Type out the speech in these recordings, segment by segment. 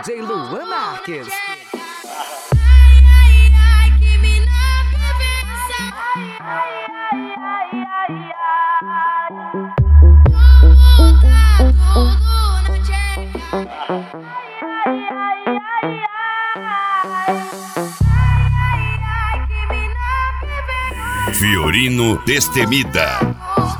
DJ Luan Marques. Que mina perversa. Tudo na tcheca. Que mina perversa. Fiorino Destemida.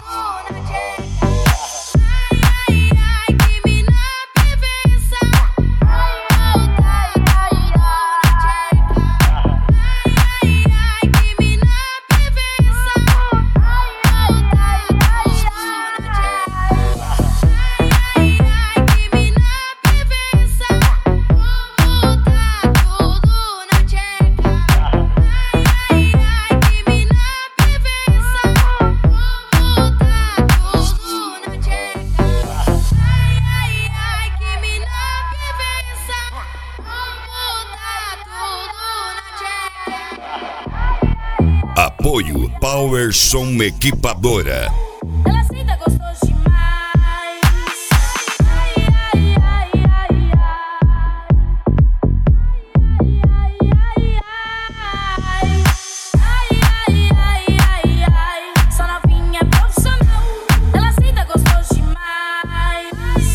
Apoio Power Som Equipadora. Ela aceita gostoso demais. Só novinha é profissional. Ela aceita gostoso demais.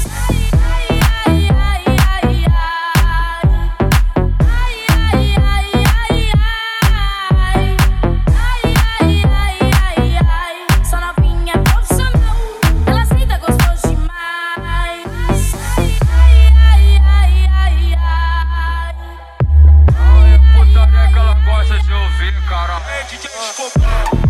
Só novinha é profissional. Ela aceita gostoso demais. Putaria que ela gosta de ouvir, cara. É DJ Escopão.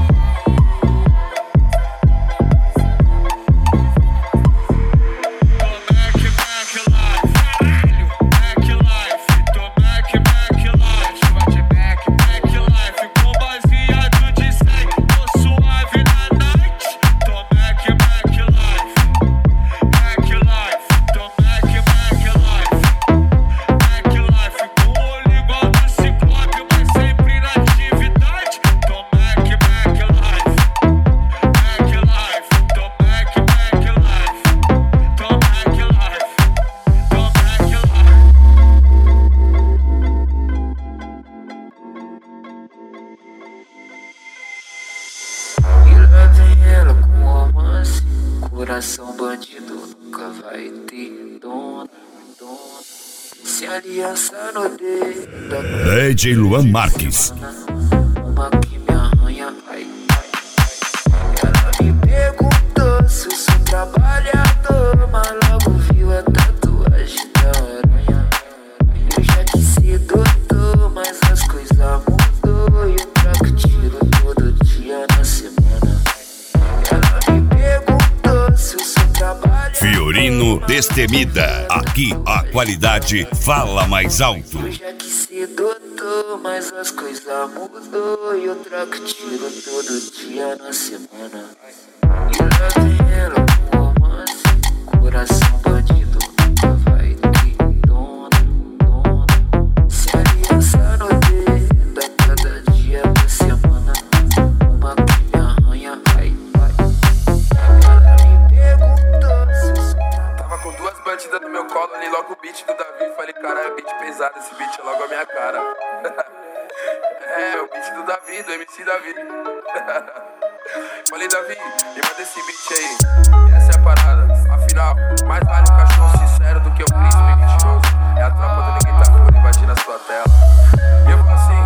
Coração bandido nunca vai ter dono. Se aliança no dedo. DJ Luan Marques. Uma que me arranha, ai. Ela me perguntou se eu sou trabalhador, mas logo viu a tatuagem da aranha. Eu já quis ser doutor, mas as coisas mudou. E eu troco tiro todo dia na semana. Ela me perguntou se eu sou trabalhador. Fiorino Destemida. Aqui a qualidade fala mais alto. Eu já quis ser doutor, mas as coisas mudou. E eu troco tiro todo dia na semana. E lá vem ela com romance. Coração bandido nunca vai ter dono. Se aliança no dedo a cada dia da semana. Uma que me arranha, ai. Ela me perguntou se eu sou Tava com duas bandidas no meu colo, ali logo o beat do Davi. Falei, cara, é beat pesado, esse beat é logo a minha cara. É, o beat do Davi, do MC Davi. Falei, Davi, me manda esse beat aí. Essa é a parada, afinal, mais vale um cachorro sincero do que um príncipe mentiroso. É a tropa do Ninguém Tá Fora invadindo a sua tela. E eu vou assim.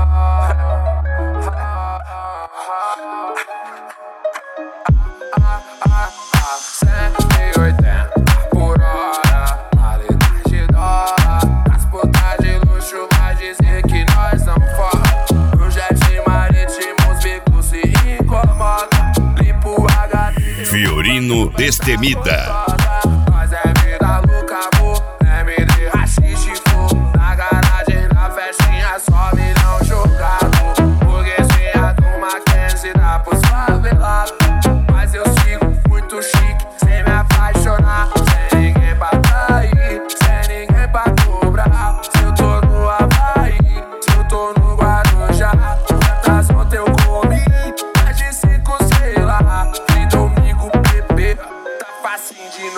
180 por hora, maleta de dólar. As putas de luxo vai dizer que nós somos foda. No jet marítimo os bicos se incomodam. Limpo HD. Fiorino Destemida. Nós é vida louca, amor. MD, rachixe, fogo. Na garagem, na festinha, só milhão jogado. Burguesinha do Mackenzie dá pros favelados. Mas eu sigo muito chique, sem me apaixonar. Sem ninguém pra trair, sem ninguém pra cobrar. Se eu tô no Havaí, se eu tô no Guarujá, quantas ontem eu comi? Mais de 5, sei lá. E domingo, bebê, tá facinho de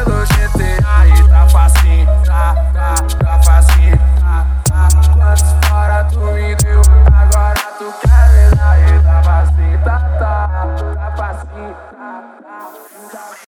pelo GT.